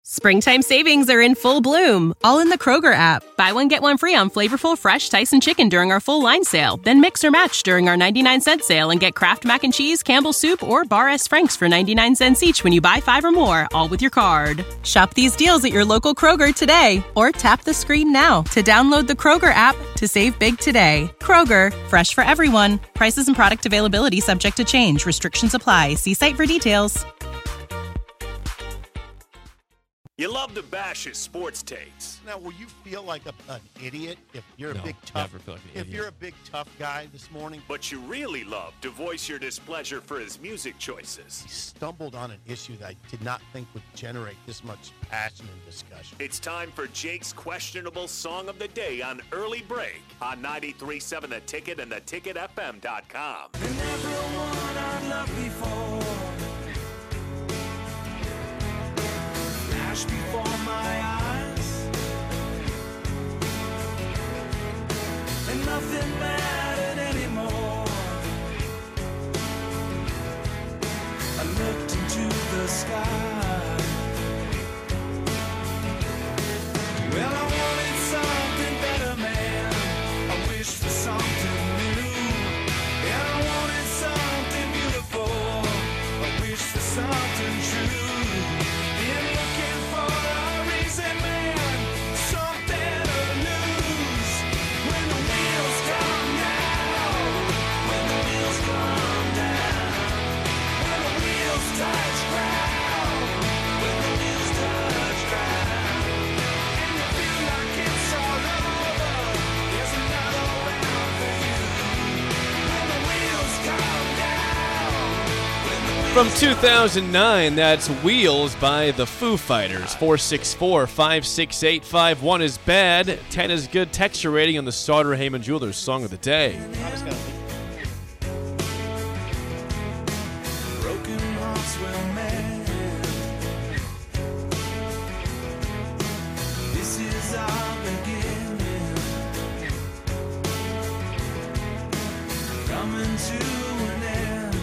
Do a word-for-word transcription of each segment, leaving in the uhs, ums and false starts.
Springtime savings are in full bloom, all in the Kroger app. Buy one, get one free on flavorful, fresh Tyson chicken during our full line sale. Then mix or match during our ninety-nine cent sale and get Kraft Mac and Cheese, Campbell's Soup, or Bar S. Frank's for ninety-nine cents each when you buy five or more, all with your card. Shop these deals at your local Kroger today, or tap the screen now to download the Kroger app to save big today. Kroger, fresh for everyone. Prices and product availability subject to change. Restrictions apply. See site for details. You love to bash his sports takes. Now, will you feel like a, an idiot if you're a No, big tough? never feel like an if idiot. you're a big tough guy this morning, But you really love to voice your displeasure for his music choices. he stumbled on an issue that I did not think would generate this much passion and discussion. It's time for Jake's questionable song of the day on Early Break on ninety-three point seven The Ticket and the ticket f m dot com. And everyone I loved before flashed before my eyes, and nothing mattered anymore. I looked into the sky. Well, I wanted something better, man. I wished for something new, and I wanted something beautiful. I wished for something true. Been looking for a reason, man, something to lose. When the wheels come down, when the wheels come down, when the wheels touch ground, when the wheels touch ground, and you feel like it's all over, there's another round for you. When the wheels come down, when the wheels From two thousand nine, that's Wheels by the Foo Fighters. four six four, five six eight five. one is bad, ten is good. Texture rating on the Sauter Heyman Jewelers Song of the Day. broken hearts will mend. This is our beginning, coming to an end.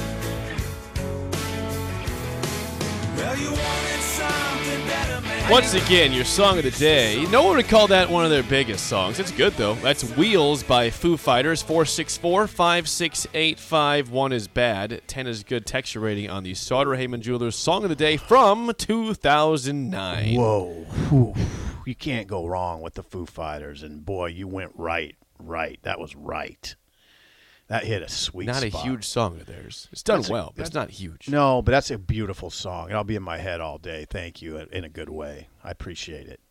Well, you wanted something better, man. Once again, your Song of the Day. No one would call that one of their biggest songs. It's good, though. That's Wheels by Foo Fighters. four six four, five six eight five. one is bad, ten is good. Texture rating on the Sauter Heyman Jewelers Song of the Day from two thousand nine. Whoa, Whew. You can't go wrong with the Foo Fighters, and boy, you went right, right. That was right. That hit a sweet Not spot. a huge song of theirs. It's done That's a- well, but it's not huge. No, but that's a beautiful song. It'll be in my head all day. Thank you, in a good way. I appreciate it.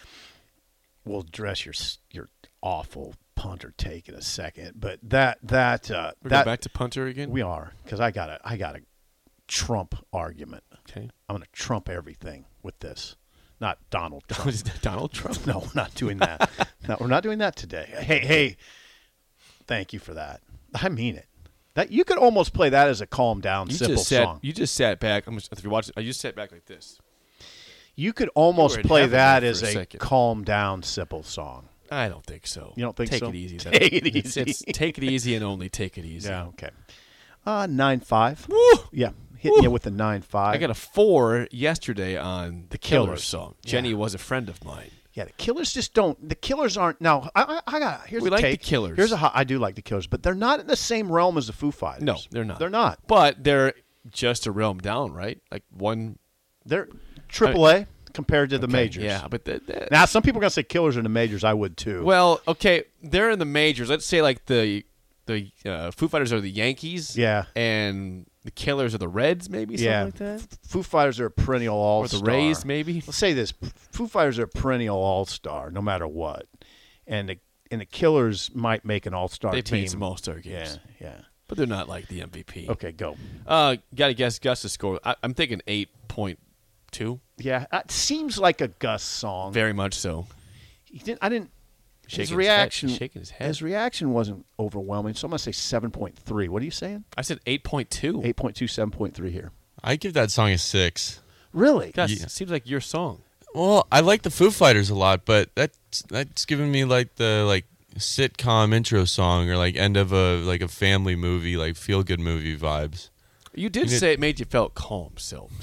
We'll address your your awful punter take in a second, but that that uh, We're that going back to punter again? we are because I got a I got a Trump argument. Okay. I'm going to Trump everything with this. Not Donald Trump. Was it Donald Trump? No, we're not doing that. No, we're not doing that today. Hey, hey, thank you for that. I mean it. That you could almost play that as a calm down, You simple just sat. song. You just sat back. I'm just, if you watch it, I just sat back like this. You could You almost were in play heaven that there as for a a second. calm down, simple song. I don't think so. You don't think take so? it easy. Take That's- it it's- easy. it's take it easy and only take it easy. Yeah, okay. Uh, nine five. Woo! Yeah, hitting you with the nine five. I got a four yesterday on the Killers, Killers. song. Yeah. Jenny was a friend of mine. Yeah, the Killers just don't. The Killers aren't. Now, I, I, I got. Here's We a like the take. Killers. Here's a. hot- I do like the Killers, but they're not in the same realm as the Foo Fighters. No, they're not. They're not. But they're just a realm down, right? Like one. They're triple A compared to the okay, majors. Yeah, but the, the, Now, some people are gonna say Killers are in the majors. I would too. well, okay, they're in the majors. Let's say like the the uh, Foo Fighters are the Yankees. Yeah. And the Killers are the Reds, maybe something yeah. like that. F- Foo Fighters are a perennial all Or the star. Rays, maybe. Let's say this: Foo Fighters are a perennial all star, no matter what, and the and the Killers might make an all star They've team. made some All-Star games. Yeah, yeah. But they're not like the M V P. Okay, go. Uh, got to guess Gus's score. I, I'm thinking eight point two. Yeah, it seems like a Gus song. Very much so. He didn't. I didn't. Shaking his his reaction. head- shaking his head. His reaction wasn't overwhelming, so I'm gonna say seven point three. What are you saying? I said eight point two. Eight point two, seven point three here. I give that song a six. Really? Gus, Yeah. it seems like your song. Well, I like the Foo Fighters a lot, but that's that's giving me like the like sitcom intro song or like end of a like a family movie, like feel good movie vibes. You did You did- say it made you felt calm, so Sip.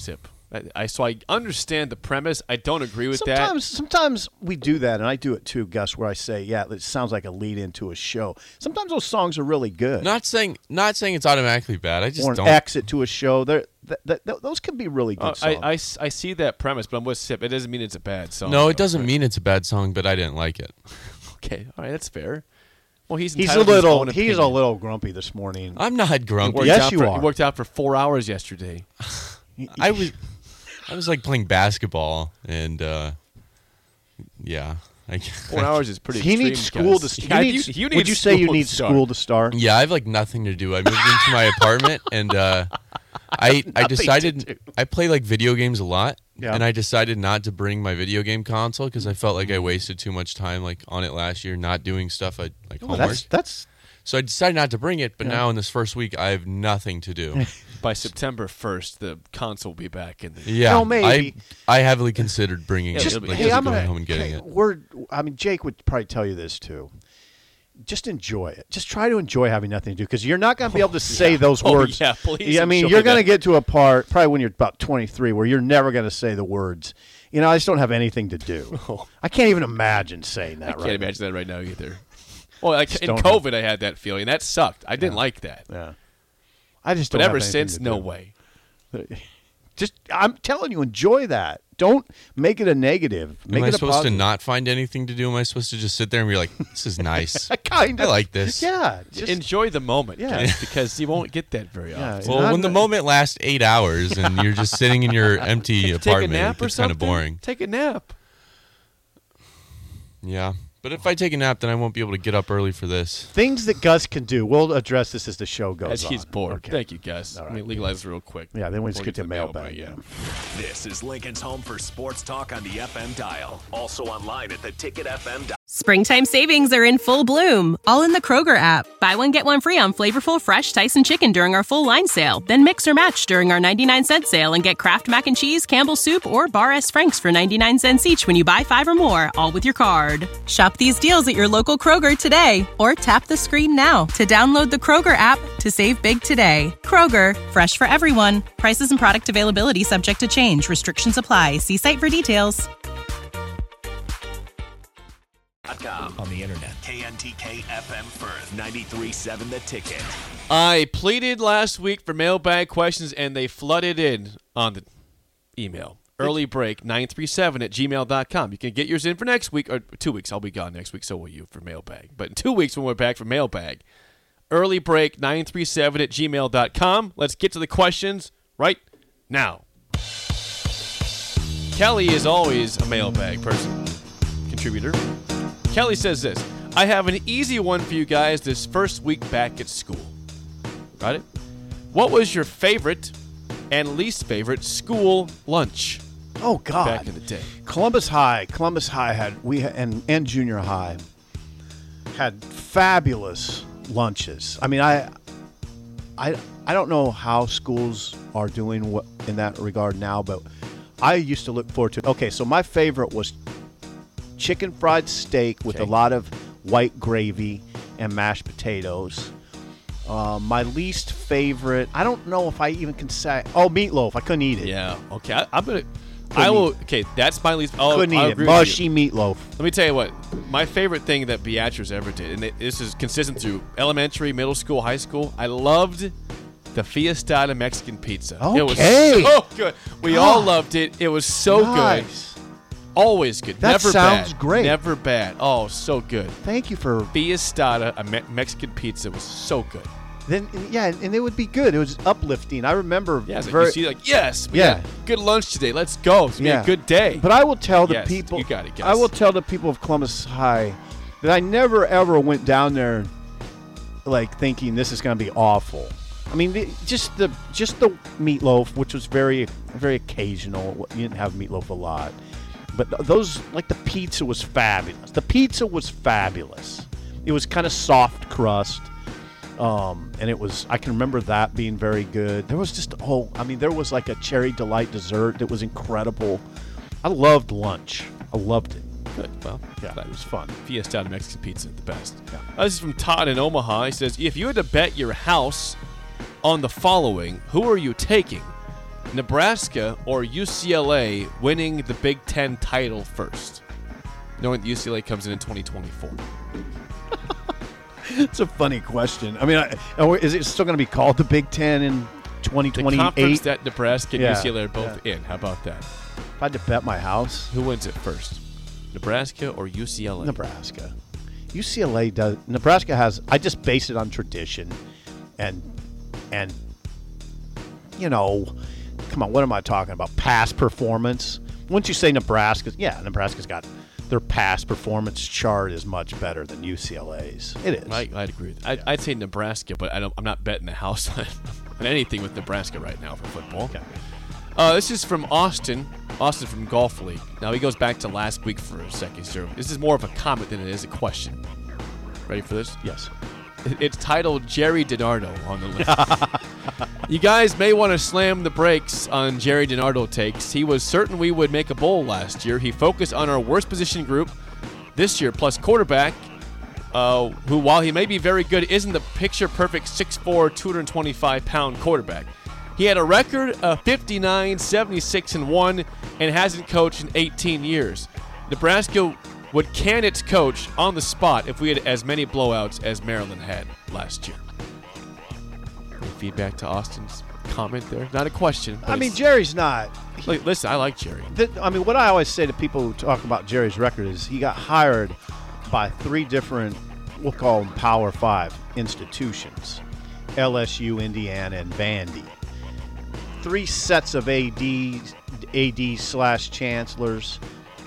I, I so I understand the premise. I don't agree with sometimes, that. Sometimes we do that, and I do it too, Gus, where I say, yeah, it sounds like a lead into a show. Sometimes those songs are really good. Not saying not saying it's automatically bad. I just or an don't. exit to a show. They're, th- th- th- those can be really good Uh, songs. I, I s- I see that premise, but I'm with Sip. It doesn't mean it's a bad song. No, though. it doesn't mean it's a bad song, but I didn't like it. Okay, all right, that's fair. Well, he's he's a entitled to his little own he's opinion. a little grumpy this morning. I'm not grumpy. Worked Yes, out you for, are. He worked out for four hours yesterday. I was I was like playing basketball, and uh, yeah, I, Four hours is pretty. he extreme, needs school guys. to. Yeah, you need, you- you would need you say you school need to start. school to start? Yeah, I have like nothing to do. I moved into my apartment, and uh, I I to decided do. I play like video games a lot, Yeah. and I decided not to bring my video game console because I felt like I wasted too much time like on it last year, not doing stuff I like Well, homework. that's that's So I decided not to bring it. But Yeah. now in this first week, I have nothing to do. By September first, the console will be back in the. Yeah, No, maybe. I I heavily considered bringing Yeah, it, it'll be- like hey, just I'm going gonna, home and getting hey, it. We're, I mean, Jake would probably tell you this too. Just enjoy it. Just try to enjoy having nothing to do because you're not going to be able to say those Oh, words. yeah, please I mean, enjoy you're going to that. get to a part probably when you're about twenty-three where you're never going to say the words. You know, I just don't have anything to do. I can't even imagine saying that. I can't right imagine that right now either. Well, like in don't COVID, I had that feeling. That sucked. I didn't like that. now. Yeah. I just. But don't ever have anything since, to no do. way. Just, I'm telling you, enjoy that. Don't make it a negative. Make Am I it a supposed to positive. not find anything to do? Am I supposed to just sit there and be like, "This is nice"? I kind I of like this. Yeah. Just, Enjoy the moment, Yeah. guys, because you won't get that very Yeah. often. Well, Not when the the- moment lasts eight hours and you're just sitting in your empty Take a apartment, nap or it's kind something. of boring. Take a nap. Yeah, but if I take a nap, then I won't be able to get up early for this. things that Gus can do. We'll address this as the show goes As he's on. bored. Okay. Thank you, guys. All Let right. me legalize real quick. Yeah, then we just Before get to the mailbag. Yeah. This is Lincoln's home for sports talk on the F M dial. Also online at the ticket f m dot com. Springtime savings are in full bloom, all in the Kroger app. Buy one, get one free on flavorful fresh Tyson chicken during our full line sale. Then mix or match during our ninety-nine cent sale and get Kraft mac and cheese, Campbell's soup, or Bar S. Frank's for ninety-nine cents each when you buy five or more, all with your card. Shop these deals at your local Kroger today or tap the screen now to download the Kroger app to save big today. Kroger, fresh for everyone. Prices and product availability subject to change. Restrictions apply. See site for details. On the internet. K N T K F M Firth, ninety-three point seven The Ticket. I pleaded last week for mailbag questions, and they flooded in on the email. Early break nine three seven at gmail dot com. You can get yours in for next week, or two weeks. I'll be gone next week, so will you for mailbag. But in two weeks, when we're back for mailbag, early break nine three seven at gmail dot com. Let's get to the questions right now. Kelly is always a mailbag person, contributor. Kelly says this: I have an easy one for you guys this first week back at school. Got it? What was your favorite and least favorite school lunch Oh God! back in the day? Columbus High, Columbus High had we ha- and and junior high had fabulous lunches. I mean, I I I don't know how schools are doing what in that regard now, but I used to look forward to. Okay, so my favorite was chicken fried steak with Okay. a lot of white gravy and mashed potatoes. Uh, my least favorite, I don't know if I even can say. Oh, meatloaf. I couldn't eat it. Yeah. Okay. I, I'm gonna. Couldn't I will. Okay. That's my least. Oh, couldn't I eat it. agree with you. Mushy meatloaf. Let me tell you what. My favorite thing that Beatrice ever did, and it- this is consistent through elementary, middle school, high school. I loved the Fiestada Mexican pizza. It was Okay. so good. We God. all loved it. It was so good. Nice. Always good. That Never sounds bad. great. Never bad. Oh, so good. Thank you for Fiestada, a Me- Mexican pizza, was so good. then. Yeah, and it would be good. It was uplifting. I remember. Yeah, it's like very, you see, like, yes, we Yeah. had good lunch today. Let's go. It's gonna yeah, be a good day. But I will tell the Yes, people. you got it, guys. I will tell the people of Columbus High that I never ever went down there like thinking this is going to be awful. I mean, the, just the just the meatloaf, which was very very occasional. You didn't have meatloaf a lot, but th- those like the pizza was fabulous. The pizza was fabulous. It was kind of soft crust, um, and it was. I can remember that being very good. There was just oh, I mean, there was like a cherry delight dessert that was incredible. I loved lunch. I loved it. Good. Well, Yeah, glad it was fun. Fiestada Mexican pizza, the best. Yeah. Uh, this is from Todd in Omaha. He says, if you had to bet your house on the following, who are you taking? Nebraska or U C L A winning the Big Ten title first? Knowing that U C L A comes in in twenty twenty-four. It's a funny question. I mean, I, is it still going to be called the Big Ten in twenty twenty-eight? The conference that Nebraska and Yeah, U C L A are both yeah. in. How about that? If I had to bet my house, Who wins it first? Nebraska or U C L A? Nebraska. U C L A does. Nebraska has. I just base it on tradition, and and you know, come on. What am I talking about? Past performance. Once you say Nebraska, yeah, Nebraska's got their past performance chart is much better than U C L A's. It is. I, I'd agree with that. I'd, I'd say Nebraska, but I don't, I'm not betting the house on, on anything with Nebraska right now for football. Okay. Uh, this is from Austin. Austin from Golf League. Now, he goes back to last week for a second. So this is more of a comment than it is a question. Ready for this? Yes. It's titled Jerry DiNardo on the list. You guys may want to slam the brakes on Jerry DiNardo takes. He was certain we would make a bowl last year. He focused on our worst position group this year, plus quarterback, uh, who, while he may be very good, isn't the picture-perfect six foot four, two hundred twenty-five pound quarterback. He had a record of fifty-nine, seventy-six, and one and hasn't coached in eighteen years. Nebraska would can its coach on the spot if we had as many blowouts as Maryland had last year. Any feedback to Austin's comment there? Not a question. But I mean, it's- Jerry's not. he- like, listen, I like Jerry. the, I mean, what I always say to people who talk about Jerry's record is he got hired by three different, we'll call them Power Five institutions: L S U, Indiana, and Vandy. Three sets of A Ds, A Ds slash chancellors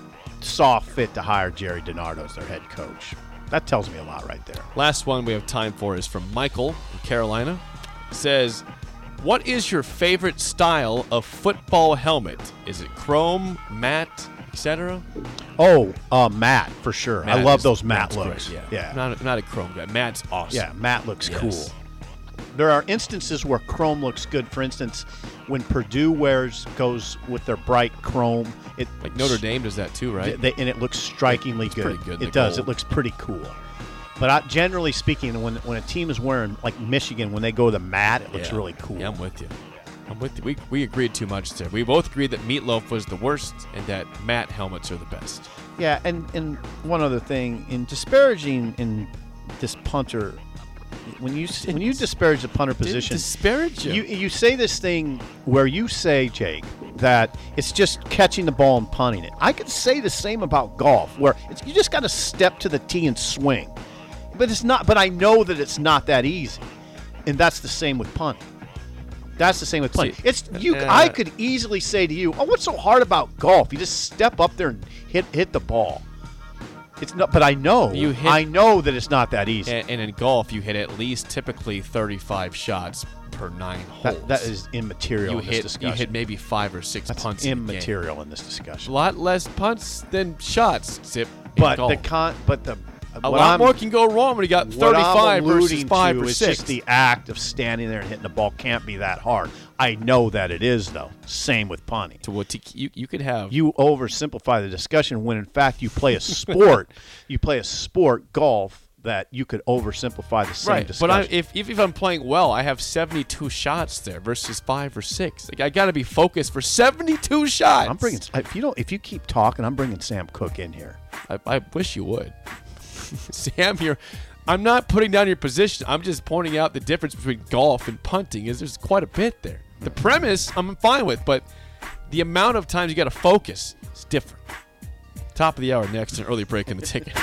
saw fit to hire Jerry DiNardo as their head coach. That tells me a lot right there. Last one we have time for is from Michael in Carolina. Says, what is your favorite style of football helmet? Is it chrome, matte, et cetera? Oh, uh, matte for sure. I Matte love is- those matte matte's looks. great, yeah. I'm not, a, not a chrome guy. Matte's awesome. Yeah, matte looks Yes. cool. There are instances where chrome looks good. For instance, when Purdue wears goes with their bright chrome, it Like Notre Dame does that too, right? they, and it looks strikingly It's good. pretty good, the It does. gold. It looks pretty cool. But I, generally speaking, when when a team is wearing like Michigan, when they go the matte, it looks Yeah. really cool. Yeah, I'm with you. I'm with you. We, we agreed too much there. We both agreed that Meatloaf was the worst and that matte helmets are the best. Yeah, and, and one other thing, in disparaging in this punter, when you when you disparage the punter position, disparage you. you you say this thing where you say, Jake, that it's just catching the ball and punting it. I could say the same about golf, where it's, you just got to step to the tee and swing, but it's not. But I know that it's not that easy, and that's the same with punting. That's the same with punting. See, It's you. uh, I could easily say to you, "Oh, what's so hard about golf? You just step up there and hit hit the ball." It's not, but I know. You hit- I know that it's not that easy. And, and in golf, you hit at least typically thirty-five shots per nine holes. That, that is immaterial you in this hit discussion. you hit maybe five or six That's punts. in a game. immaterial in this A discussion. lot less punts than shots. Zip. in But golf. the con, but the a what lot I'm- more can go wrong when you got what I'm thirty-five versus alluding five to or is six. just the act of standing there and hitting the ball can't be that hard. I know that it is, though. Same with punting. to what to, you you could have. You oversimplify the discussion when, in fact, you play a sport. you play a sport, golf, that you could oversimplify the same right, discussion. but I, if, if if I'm playing well, I have seventy-two shots there versus five or six. Like I got to be focused for seventy-two shots. I'm bringing. If you don't, if you keep talking, I'm bringing Sam Cooke in here. I, I wish you would, Sam. You're. I'm not putting down your position. I'm just pointing out the difference between golf and punting. Is there's quite a bit there. The premise I'm fine with, but the amount of times you got to focus is different. Top of the hour next, an early break in the ticket.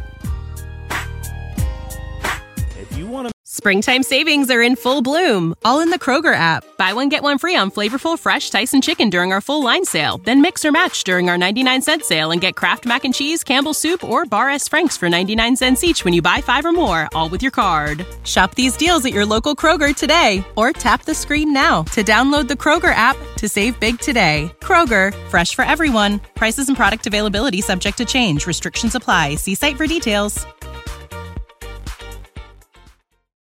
If you want to Springtime savings are in full bloom, all in the Kroger app. Buy one, get one free on flavorful fresh Tyson chicken during our full line sale. Then mix or match during our ninety-nine cent sale and get Kraft Mac and Cheese, Campbell's Soup, or Bar S. Frank's for ninety-nine cents each when you buy five or more, all with your card. Shop these deals at your local Kroger today, or tap the screen now to download the Kroger app to save big today. Kroger, fresh for everyone. Prices and product availability subject to change. Restrictions apply. See site for details.